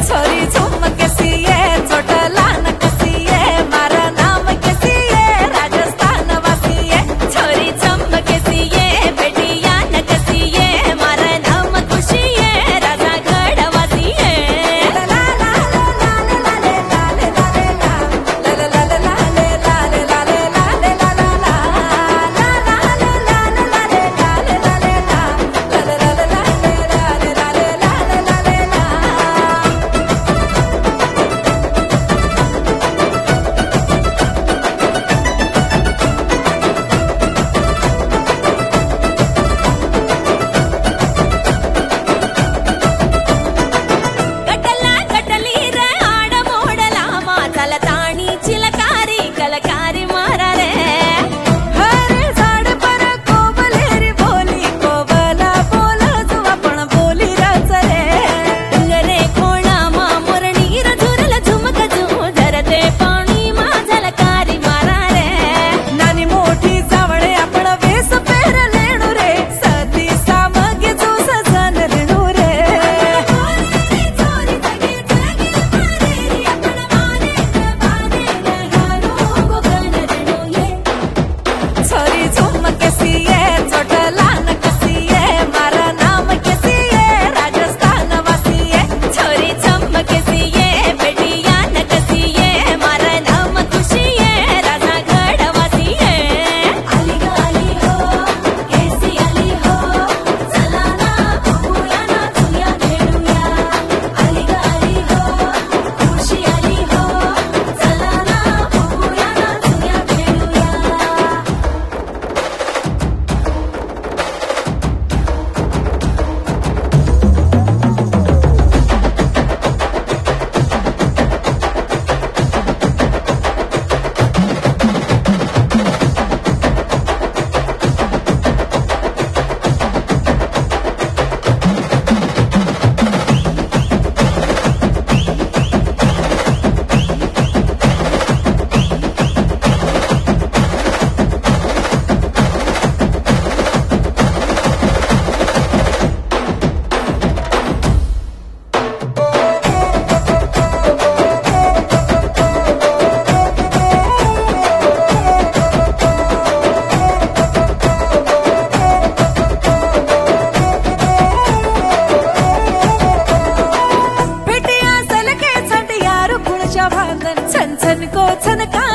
छोरी झुम कैसी है चोटला न कसी है मारा नाम कैसी है राजस्थान वासी है छोरी झुम कैसी है बेटिया न कसी है मारा नाम खुशी है राजा गढ़ वासी है ला ला ला ला ला ला ला ला ला ला ला ला छन छन को छनका